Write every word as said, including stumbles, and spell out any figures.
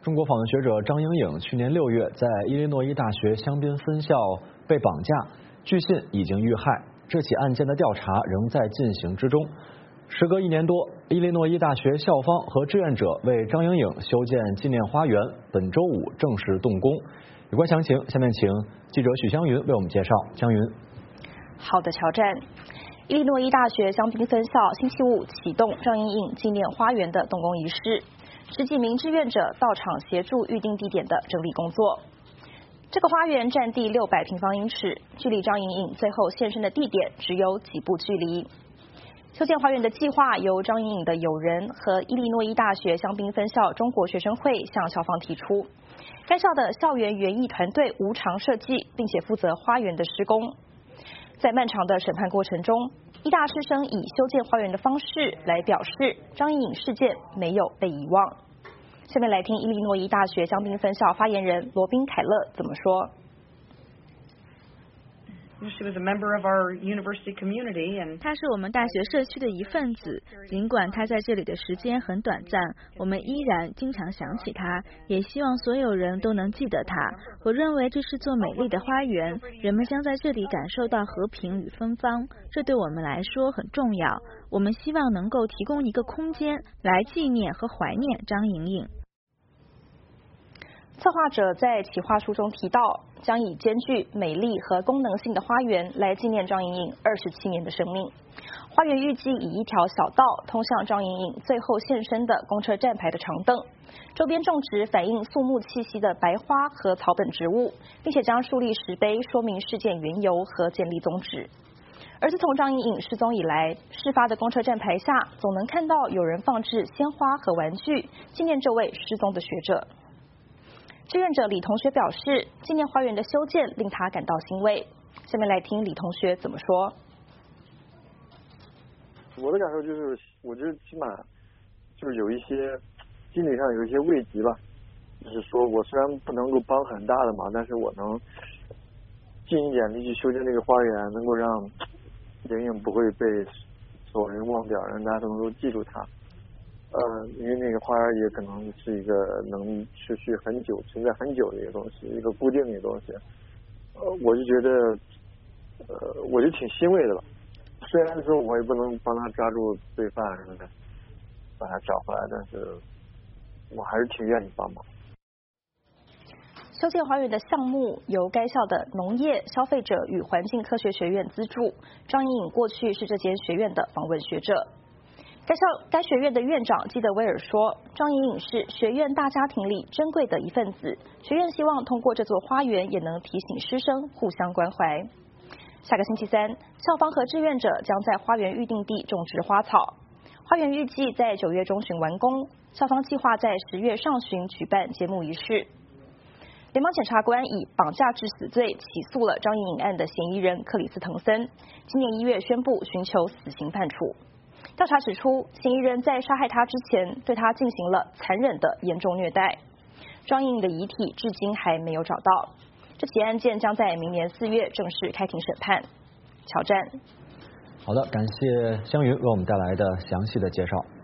中国访问学者张莹颖去年六月在伊利诺伊大学香槟分校被绑架，据信已经遇害。这起案件的调查仍在进行之中。时隔一年多，伊利诺伊大学校方和志愿者为张莹颖修建纪念花园，本周五正式动工。有关详情，下面请记者许湘云为我们介绍。湘云， 好的，乔战。伊利诺伊大学香槟分校星期五启动张莹颖纪念花园的动工仪式。十几名志愿者到场协助预定地点的整理工作。这个花园占地六百平方英尺，距离张莹颖最后现身的地点只有几步距离。修建花园的计划由张莹颖的友人和伊利诺伊大学香槟分校中国学生会向校方提出。该校的校园园艺团队无偿设计，并且负责花园的施工。在漫长的审判过程中，医大师生以修建花园的方式来表示张莹颖事件没有被遗忘。下面来听伊利诺伊大学香槟分校发言人罗宾凯勒怎么说。 She was a member of our university community, and 她是我们大学社区的一份子。尽管她在这里的时间很短暂，我们依然经常想起她，也希望所有人都能记得她。我认为这是座美丽的花园，人们将在这里感受到和平与芬芳，这对我们来说很重要。我们希望能够提供一个空间来纪念和怀念张莹莹。 策划者在企划书中提到，将以兼具美丽和功能性的花园来纪念张莹颖二十七年的生命。花园预计以一条小道通向张莹颖最后现身的公车站牌的长凳，周边种植反映肃穆气息的白花和草本植物，并且将树立石碑说明事件缘由和建立宗旨。而自从张莹颖失踪以来，事发的公车站牌下总能看到有人放置鲜花和玩具，纪念这位失踪的学者。志愿者李同学表示，纪念花园的修建令他感到欣慰。下面来听李同学怎么说。 我的感受就是，我觉得起码就是有一些心理上有一些慰藉吧。就是说我虽然不能够帮很大的忙，但是我能尽一点力去修建这个花园，能够让莹莹不会被所有人忘掉，让大家都能够记住她。呃，因为那个花儿也可能是一个能持续很久、存在很久的一个东西，一个固定的东西。呃，我就觉得，呃，我就挺欣慰的吧。虽然说我也不能帮他抓住罪犯什么的，把他找回来，但是我还是挺愿意帮忙。 修建花园的项目由该校的农业、消费者与环境科学学院资助。张莹颖过去是这间学院的访问学者。该校该学院的院长基德威尔说，张莹颖是学院大家庭里珍贵的一份子，学院希望通过这座花园也能提醒师生互相关怀。下个星期三，校方和志愿者将在花园预定地种植花草，花园预计在九月中旬完工，校方计划在十月上旬举办揭幕仪式。联邦检察官以绑架致死罪起诉了张莹颖案的嫌疑人克里斯滕森，今年一月宣布寻求死刑判处。调查指出，嫌疑人在杀害他之前对他进行了残忍的严重虐待。张莹颖的遗体至今还没有找到。这起案件将在明年四月正式开庭审判。乔战。 好的，感谢湘云为我们带来的详细的介绍。